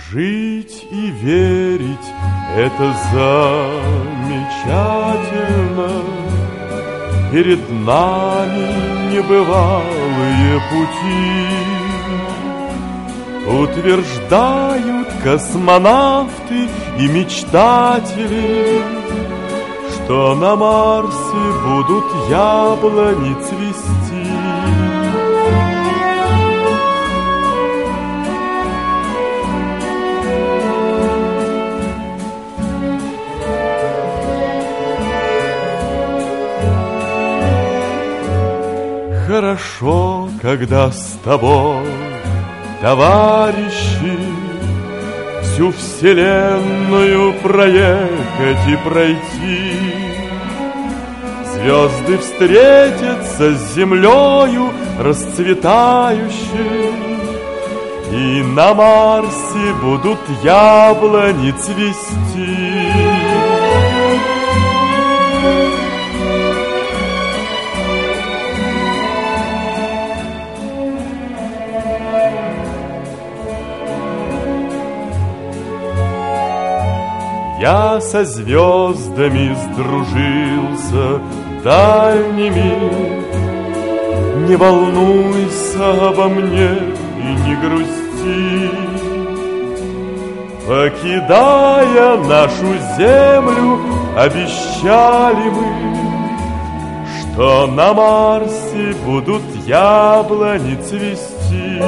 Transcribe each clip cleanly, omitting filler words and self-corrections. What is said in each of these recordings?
Жить и верить — это замечательно. Перед нами небывалые пути. Утверждают космонавты и мечтатели, что на Марсе будут яблони цвести. Хорошо, когда с тобой, товарищи, всю вселенную проехать и пройти. Звезды встретятся с землею расцветающей, и на Марсе будут яблони цвести. Я со звездами сдружился дальними. Не волнуйся обо мне и не грусти. Покидая нашу землю, обещали мы, что на Марсе будут яблони цвести.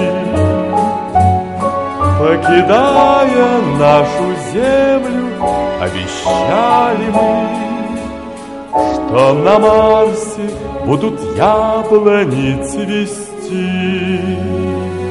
Покидая нашу землю, обещали мы, что на Марсе будут яблони цвести.